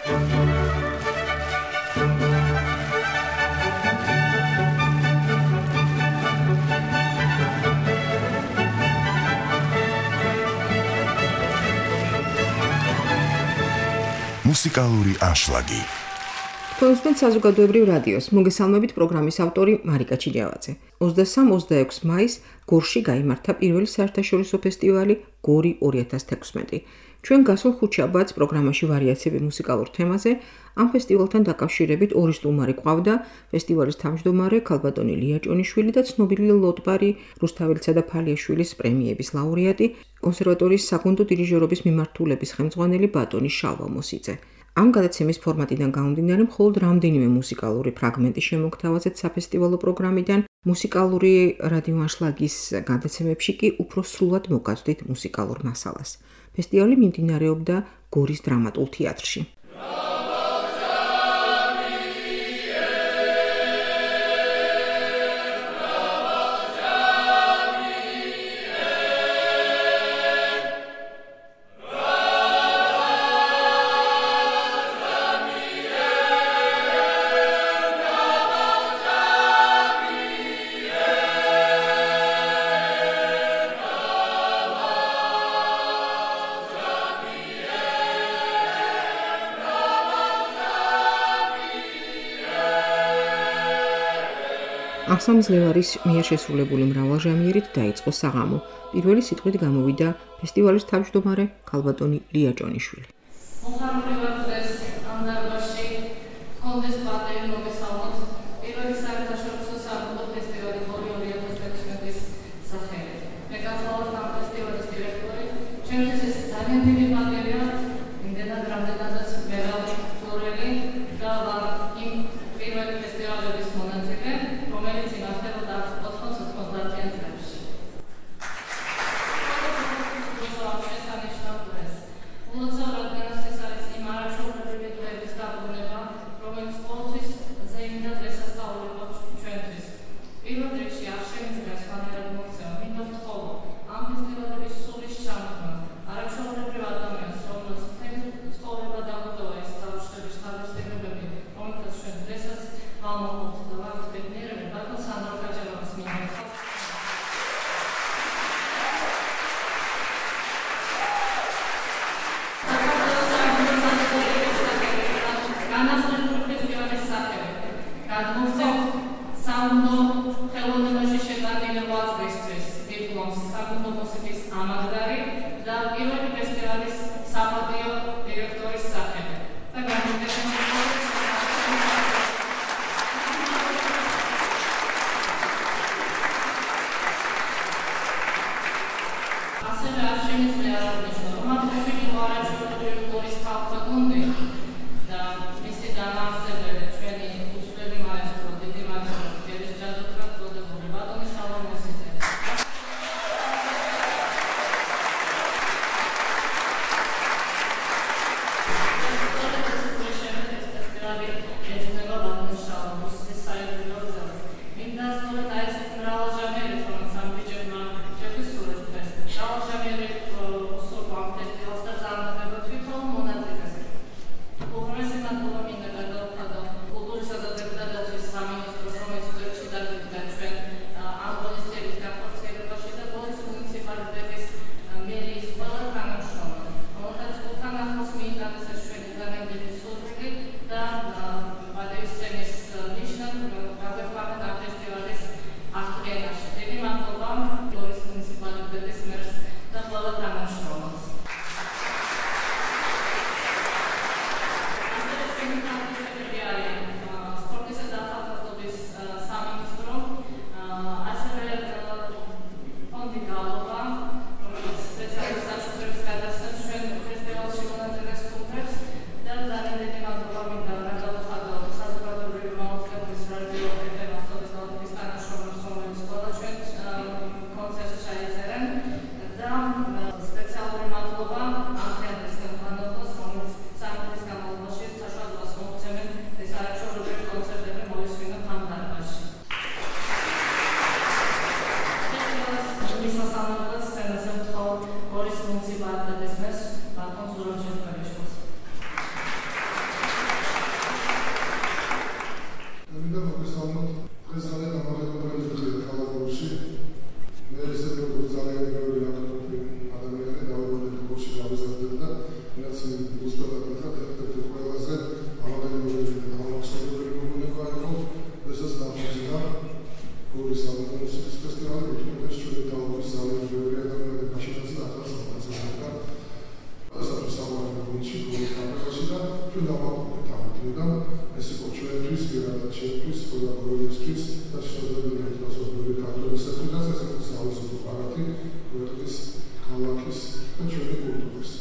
მუსიკალური ანშლაგი. თქვენს საზოგადოებრივ რადიოს მოგესალმებით პროგრამის ავტორი მარიკა ჩიჯავაძე. 23-26 მაისს გორში გაიმართა პირველი საერთაშორისო ფესტივალი გორი 2016. ჩვენ გასულ ხუთშაბათს პროგრამაში ვარიაციები მუსიკალურ თემაზე ამ ფესტივალთან დაკავშირებით ორი სტუმარი ყავდა: ფესტივალის თავმჯდომარე ქალბატონი ლიაჭონიშვილი და ცნობილი ლოტბარი რუსთაველისა და ფალიაშვილის პრემიების ლაურეატი, კონსერვატორიის საგუნდო დირიჟორობის მიმართულების ხელმძღვანელი ბატონი შალვა მოსიძე. ამ გადაცემის ფორმატიდან გამომდინარე, მხოლოდ რამდენიმე მუსიკალური ფრაგმენტი შემოგთავაზეთ საფესტივალო პროგრამიდან. მუსიკალური რადიო ანშლაგის გადაცემებში კი უფრო სრულად მოგაძვდით მუსიკალურ მასალას. ფესტივალი მიმდინარეობდა გორის დრამატულ თეატრში. ახსამძლევარის მიერ შესრულებული მრავალჟანრით დაიწყო საღამო. პირველი სიტყვით გამოვიდა ფესტივალის თავმჯდომარე ქალბატონი ლიაჭონიშვილი. რაც უბრალოდ ერთ-ერთი ყველაზე ამაღლებული მომენტია, როდესაც დამოუკიდებია გორის სამუსიკის ფესტივალი, რომელიც ჩვენ დავუვლის ძალიან ბევრი ადამიანები მაშინაც და ახალ სამწუხაროდ. ასეთი საუბარი გუნდში გორის კამერაში და ჩვენ დავაკვირდით ამით და ეს იყო ჩვენთვის, ვიღაცა ჩვენთვის, ყველა გორისთვის და შესაძლებელია ეთნოსობრივი ქართველებისათვის, ეს იყო საოცრად პარადი ქვეყნის ქალაქის და ჩვენი კულტურის.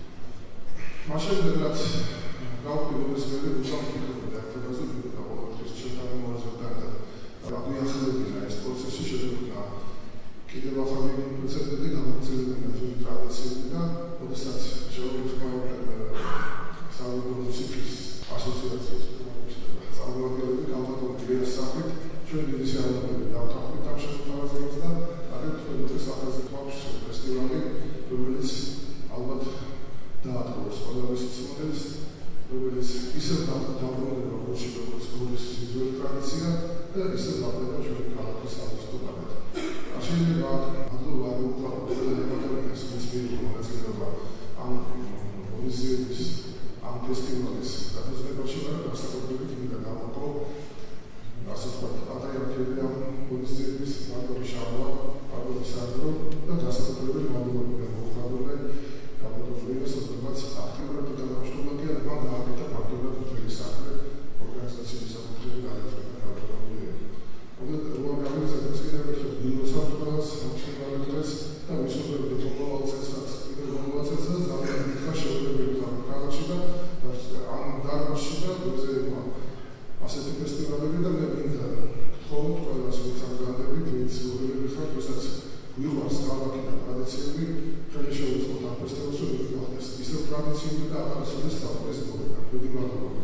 მაშინ რაც გავკვირდით ეს ვერი უცამკითხებდა ერთადაზე ვიდეო ყოველთვის ჩვენთან მოაზრდა და აღვიახლებინა ეს პროცესი შეგვიძლია კიდევ ახალი პროცედურები გამოცდილებინა ჩვენი ტრადიციები და როდესაც შეგვიძლია სამეურნეო მუსიკის ასოციაციის წარმომადგენლები გამოდიოდნენ სახით ჩვენ დიდი შეარაღებები დავთანხმდით ამ შემოთავაზებას და აქეთ თქვენთვის ახალზე გვაქვს ფესტივალი რომელიც ალბათ დაადგოს ყველას მოდელს რომელიც ისევ დაბრუნდება როგორც გორის ძველი ტრადიცია და ისევ დაბრუნდება ჩვენი ქალაქის აუგუსტო გარეთ. შეიძლება ადროულად უყურებელს მისმიერ მონაწილეობა ამ პოზიციების ამ ფესტივალის დაწესებაში და გასაკუთრებით მინდა დავაყო ასე ვთქვათ პატრიარქები ამ პოზიციების მარტივი შარვა, პავლე სანდრო და გასაკუთრებით მადლობა მოხდარული გამოდოვლებას სადაც აქტიურად დაგაშტობია და გააკეთა ფაქტობრივად მთელი საქმე ორგანიზაციის საკუთრებით გადაწყვეტა გამოდოვლია. ოღონდ გამოცდილებას კიდევ ერთხელ ვილოცავთ სამშობლოებს და ვისურვებთ მომავალსაც კიდევ მომავალსაც ძალიან დიდხა შეუძლებელი ამ ქალაქში და ამ დარბაზში და გზებმა ასეთი ფესტივალები და მე მინდა გთხოვთ ყველას უცამგადებით ინიციატივები ხარ ვისაც გვიყვარს ქალაქი და ტრადიციები ჩვენ შევუწყოთ ამ ფესტივალს რომ გახდეს ისევ ტრადიციული და ახალგაზრდა საფრთხეს მოგება. დიდი მადლობა.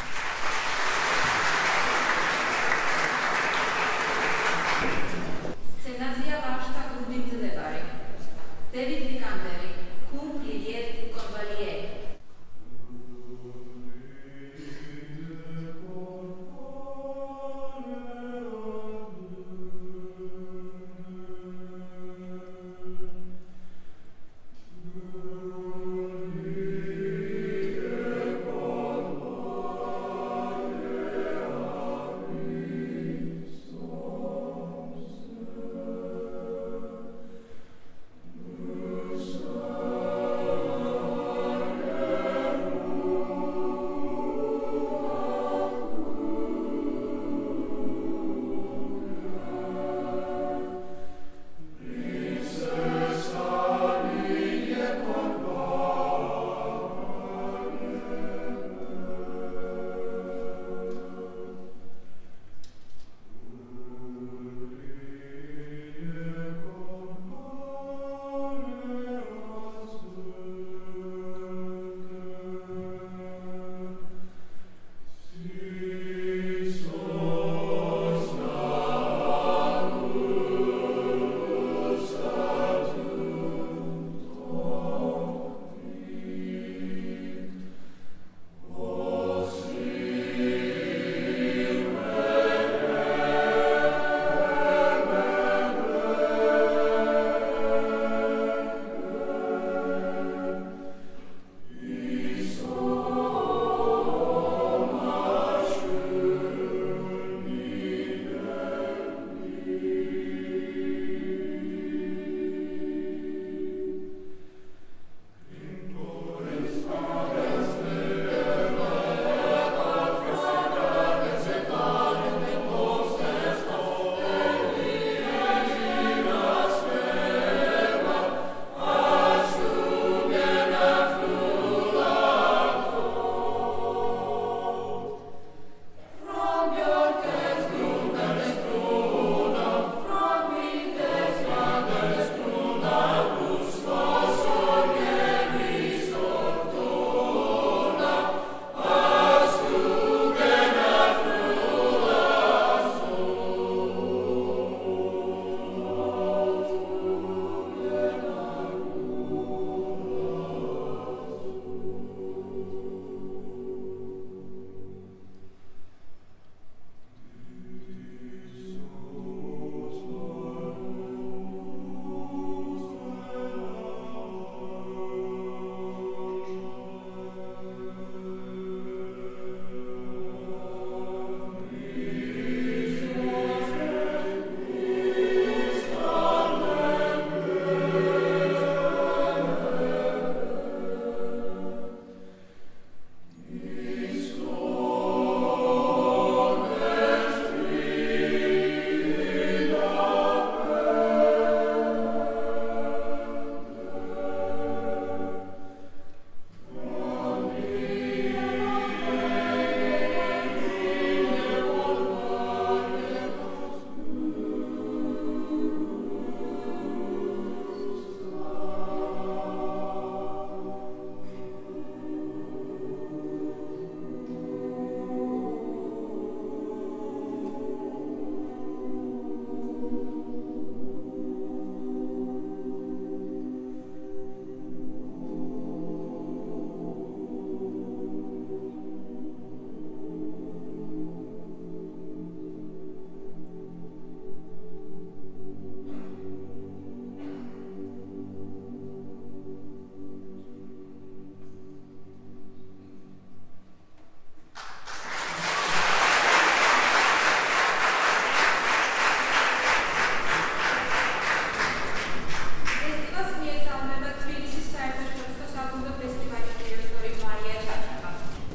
სცენაზია ვარშთა კლუბი მძლებარი. დევიდ ვიკანდერი, კუმ ლილიეთ კონვალიე.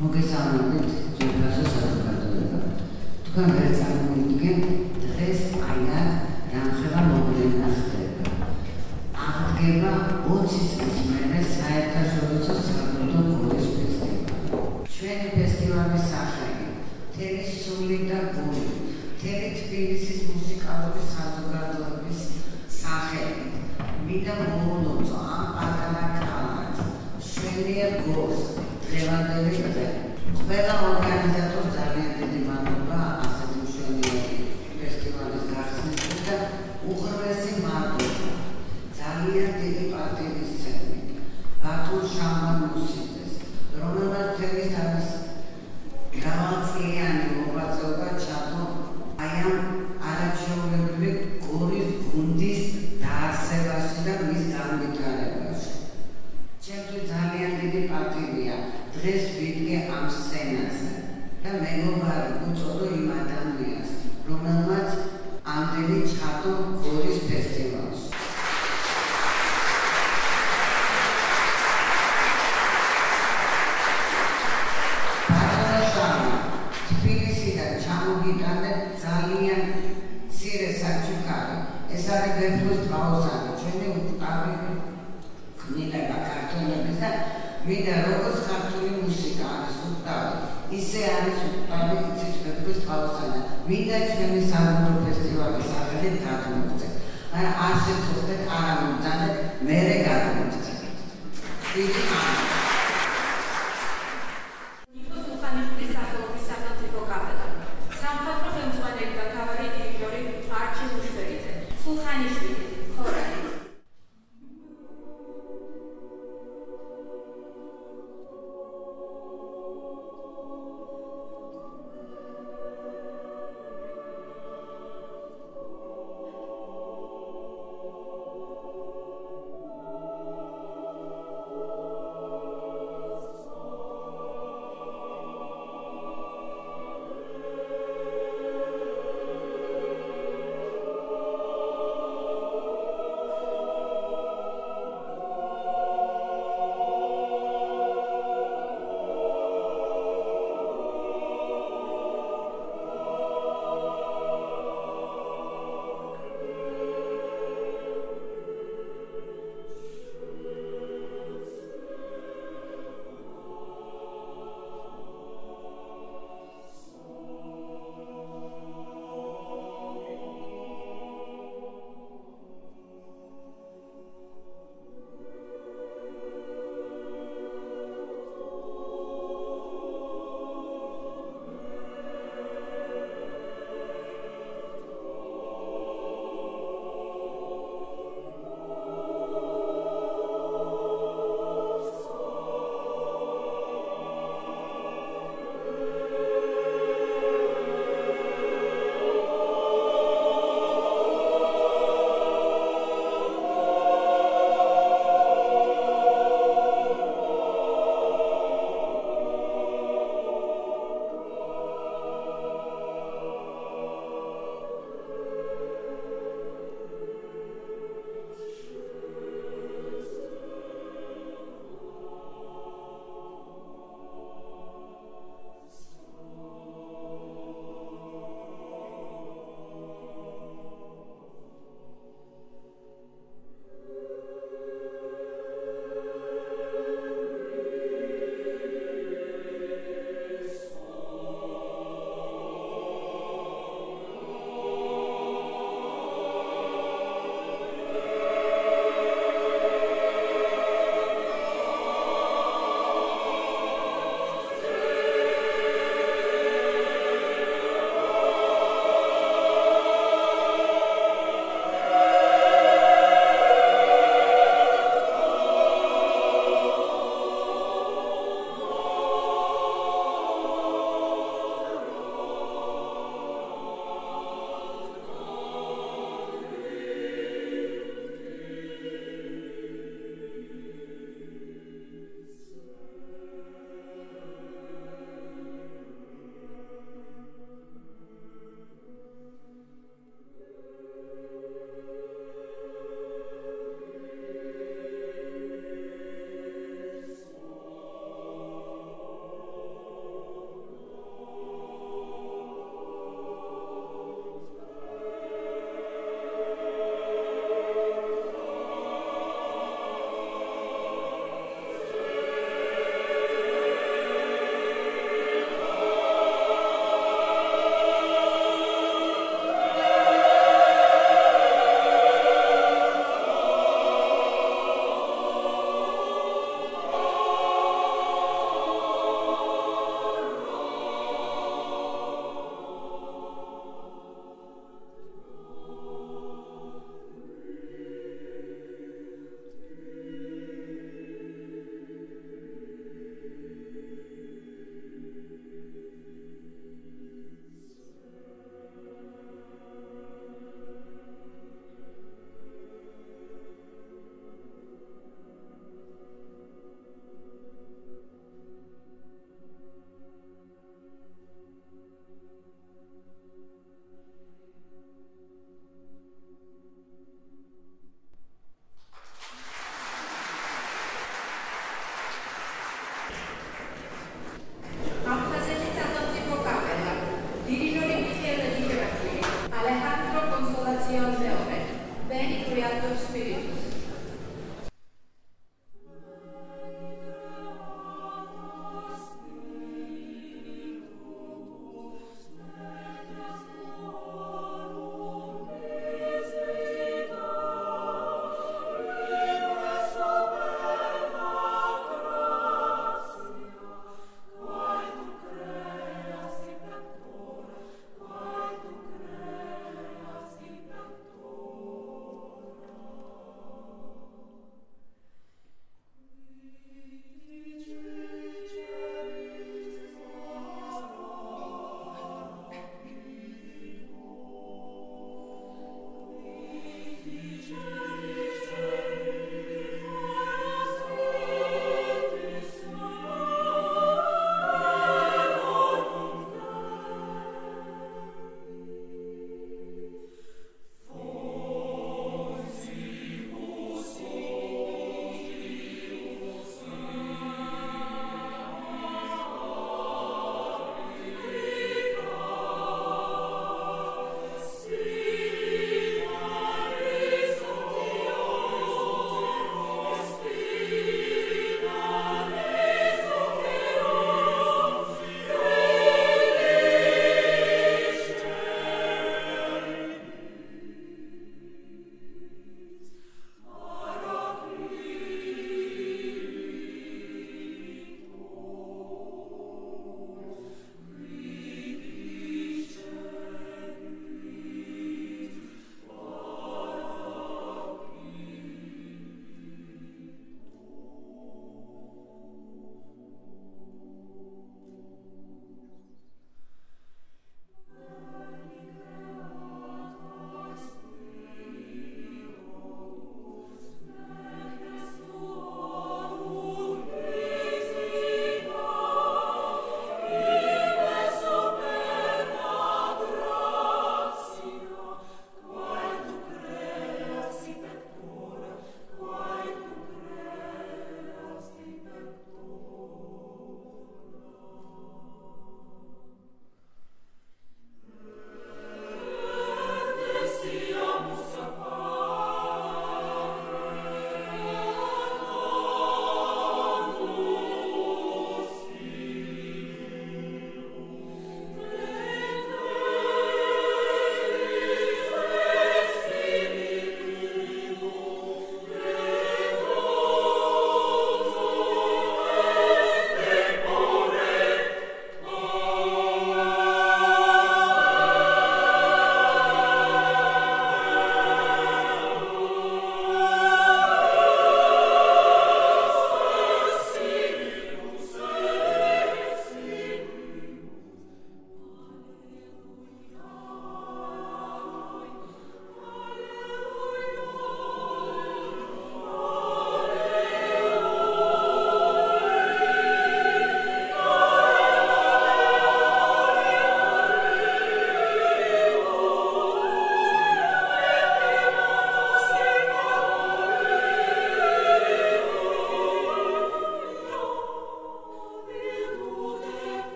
მოგესალმებით ძვირფასო საზოგადოება. თქვენ ვერ წარმოიდგენთ დღეს აია რამხელა მოვლენა ხდება. აღდგება 20 წლის მერე საერთაშორისო საბრძოლო გორის ფესტივალი. ჩვენი ფესტივალის სახელი მთელი სული და გული, მთელი თბილისის მუსიკალური საზოგადოების სახელით მინდა მოვულოცო ამ პატარა ქალაქს, შვენიერ გორს, დღევანდელი დღე. ყველა ორგანიზატორს ძალიან დიდი მადლობა ასეთი მშვენიერი ფესტივალის გახსნისთვის და უღრმესი მადლობა ძალიან დიდი პარტნიორისცემით ბატონ შამბან მუსიძეს, რომელმაც მთელი თავის მრავალწლიანი მოღვაწეობა ჩადო აი ამ არაჩვეულებრივი გორის გუნდის დაარსებაში და მის განვითარებაში. ჩემთვის ძალიან დიდი პატივია დღეს ვიდგე ამ სცენაზე და მეგობარი უწოდო იმ ადამიანს, რომელმაც ამდენი ჩადო გორის ფესტივალში. თბილისიდან ჩამოგიტანეთ ძალიან მცირე საჩუქარი. ეს არის ვერცხლის ბაოსანი, ჩვენი უკრავი ქმნილება ქართველების და მინდა როგორც ქართული მუსიკა არის უკრავი, ისე არის უკრავი იცით ვერცხლის ბაოსანი. მინდა ჩვენი საბრძოლო ფესტივალის სახელით გადმოგწევთ. მაგრამ არ შეცდეთ არ ამომძანეთ, მერე გადმოგწევთ. დიდი მადლობა.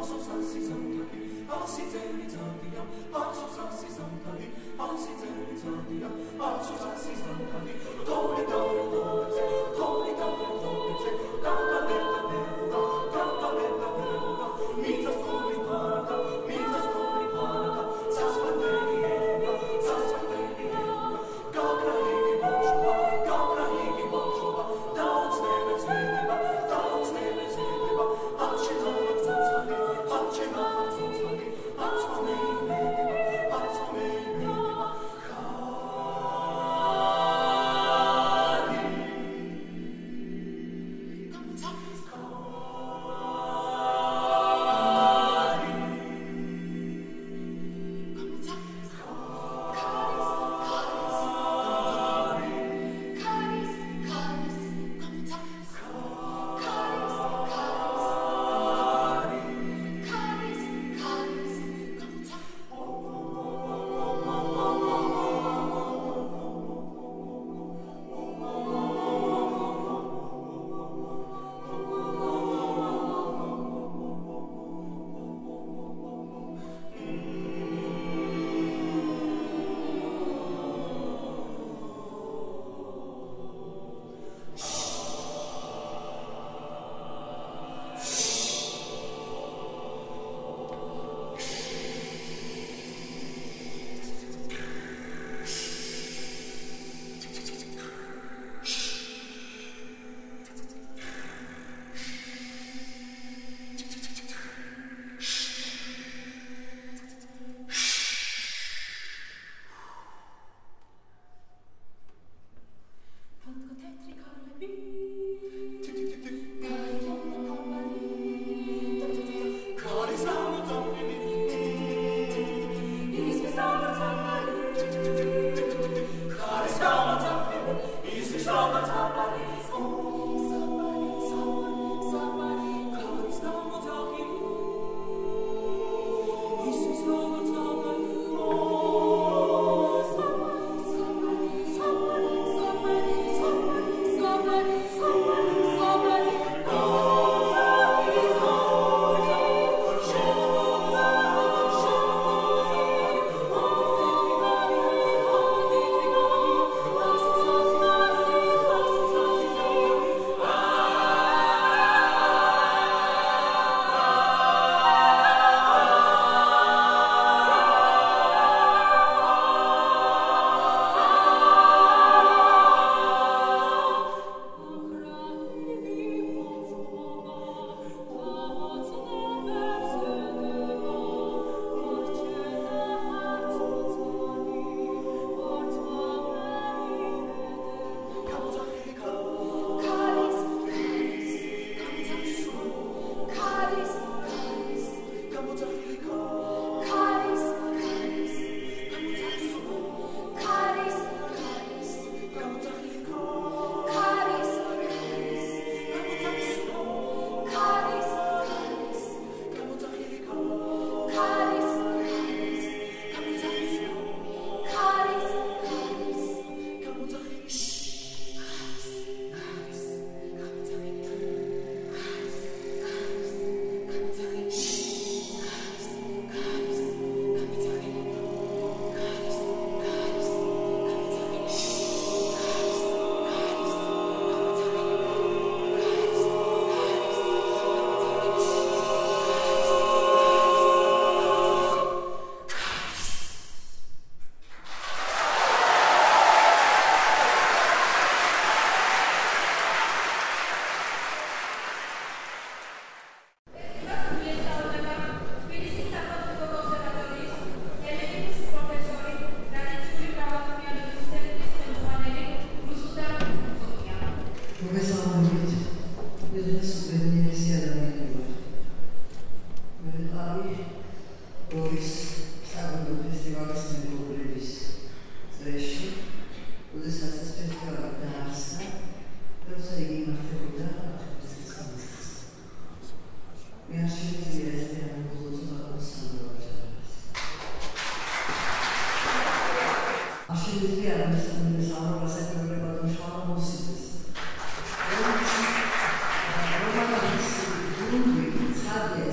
Gracias.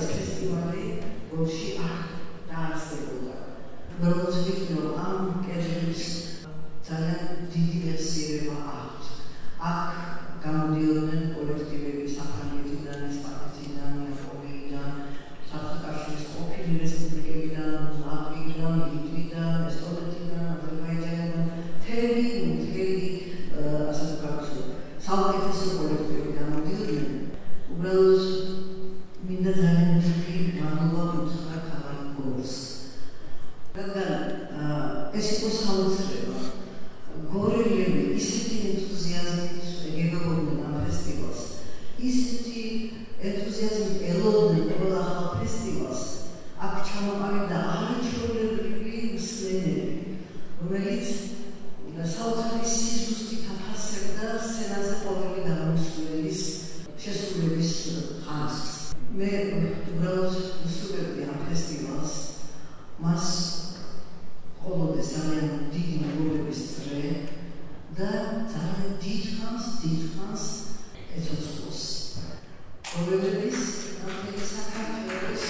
ფესტივალი გორში არ დაარსებულა. უბრალოდ ვიქნო ამ კერძის ძალიან დიდი მესიერება აქვს. აქ გამოდიოდნენ კოლექტივები საფრანგეთიდან, ესპანეთიდან, იაპონიიდან, საბჭოთა ყოფილი რესპუბლიკებიდან, ლატვიიდან, ლიტვიდან, ესტონეთიდან, აზერბაიჯანიდან, მთელი ასე ვთქვათ, საუკეთესო კოლექტივები გამოდიოდნენ. უბრალოდ მინდა ძალიან დიდი მადლობა უთხრა ქალაქ გორს. რადგან ეს იყო საოცრება. გორელები ისეთი ენთუზიაზმით ეგებოდნენ ამ ფესტივალს, ისეთი ენთუზიაზმით ელოდნენ ყველა ახალ ფესტივალს. აქ ჩამოყალიბდა არაჩვეულებრივი მსმენელი, რომელიც საოცარი სიზუსტით აფასებდა სცენაზე ყოველი გამოსვლის შესრულების ხარისხს. მე უბრალოდ ვსურვებდი ამ ფესტივალს, მას ყოველდღე ძალიან დიდი მოგების წრე და ძალიან დიდხანს ეცოცხლოს. ყოველდღის ამ საქართველოს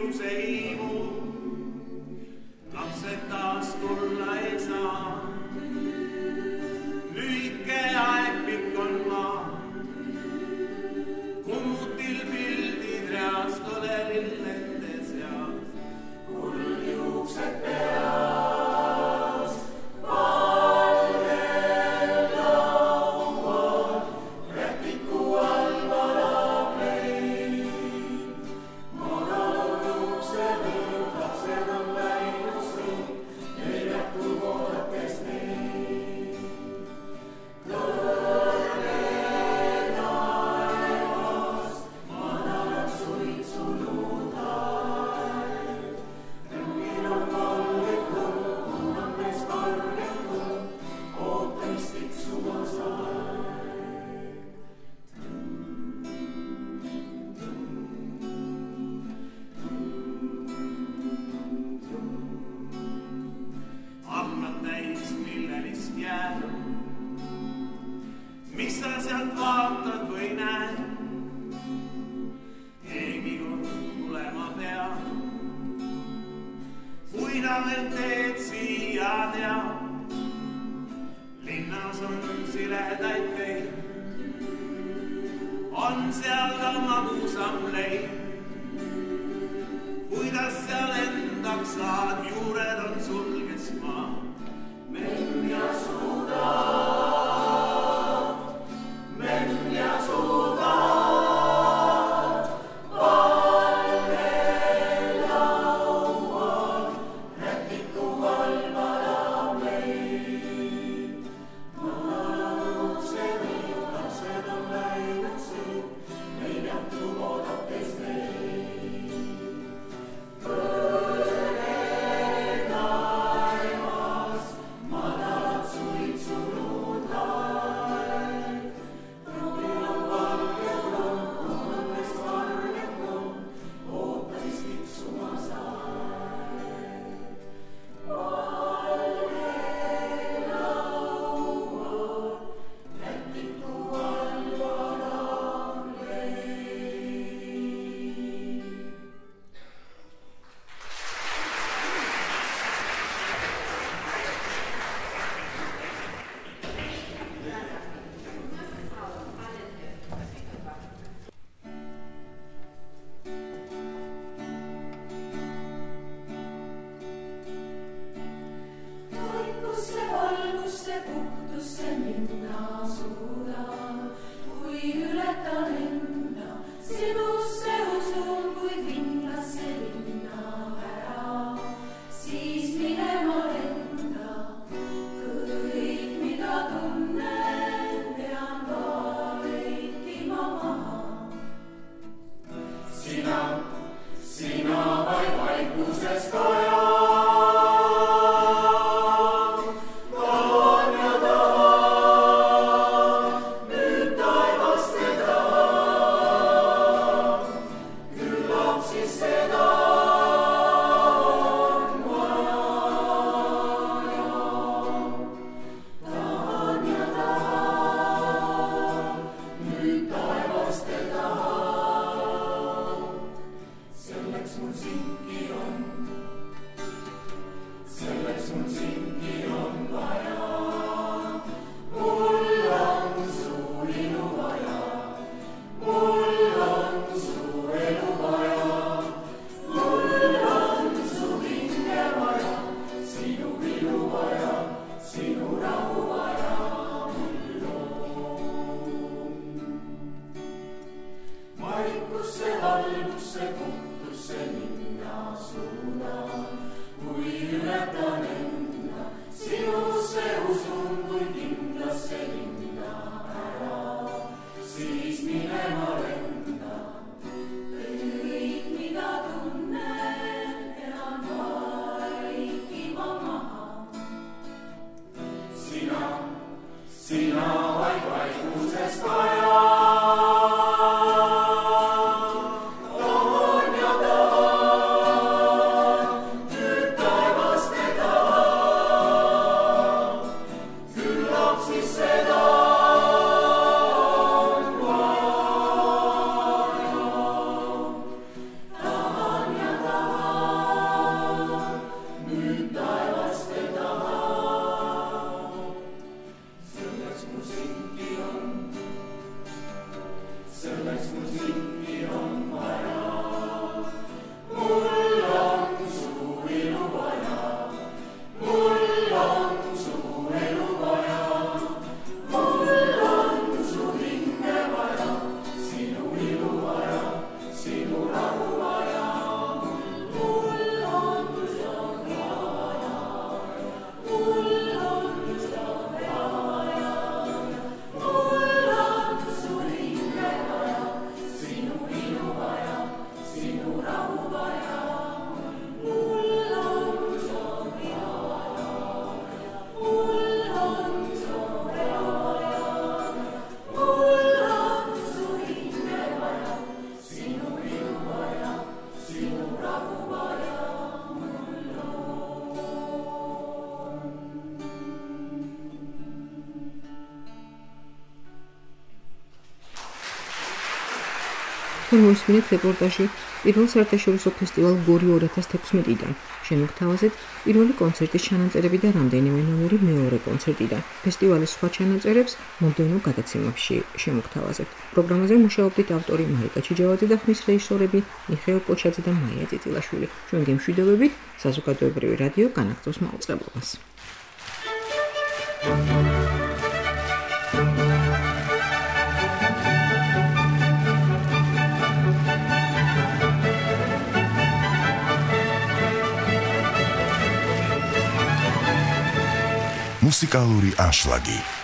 iluse hiimu, lapsed taas tulla ei saa. Lühike aeg pikk on maa, kummutil pildid reas kõlelil nende seas. Kuld juuksed peas, valgel laual, rätiku all valab leib. Maalauluukse lõõb, lapsed on läinud sõõm, neil jätkub oodates neid. Kõrgel taevas madalad suitsunud aed. Rõngil on valged kõrv, kuulates kõrged kõrv, ootamist tiksumas aeg. Ahnad täis millelist jääd, mis sa sealt vaatad või näed? Keegi kord tulema peab, kui ta veel teed siia teab. Linnas on siledaid teid, on seal ka magusam leib. Kuidas seal endaks saad, juured on sul, kes maa. Menn ja suudad, valgel laual, rätiku all valab leib. Maalauluukse lõõb, lapsed on läinud sõõm, neil jätkub oodates neid. Kõrgel taevas madalad suitsunud aed. Rõngil on valged kõrv, kuulates valged kõrv, ootamist tiksumas aeg. Valgel laual, rätiku all valab leib. Vaikusse, valgusse, puhtusse minna suudan, kui ületan enda, sinusse usun, kui ringlasse linna ära, siis minema lenda. Kõik, mida tunnen, pean vaikima maha. Sina vaid vaikuses kaja. Tahan ja tahan nüüd taevast teda, küllap siis seda on vaja. Tahan ja tahan nüüd taevast teda, selleks mul sinki on, selleks mul sinki on vaja. Mul on su ilu vaja, mul on su elu vaja, mul on su hinge vaja, sinu ilu vaja, sinu rahu vaja mul on. Vaikusse, valgusse, puhtusse minna suudan. თქვენ მოისმინეთ რეპორტაჟი პირველ საერთაშორისო ფესტივალ გორი 2016-დან. შემოგთავაზეთ პირველი კონცერტის ჩანაწერები და რამდენიმე ნომერი მეორე კონცერტიდან. ფესტივალის სხვა ჩანაწერებს მომდევნო გადაცემებში შემოგთავაზებთ. პროგრამაზე მუშაობდით ავტორი მარიკა ჩიჯავაძე და ხმის რეჟისორები მიხეილ პოჩაძე და მაია წიწილაშვილი. ჩვენ გემშვიდობებით საზოგადოებრივი რადიო განაგრძობს მაუწყებლობას. მუსიკალური ანშლაგი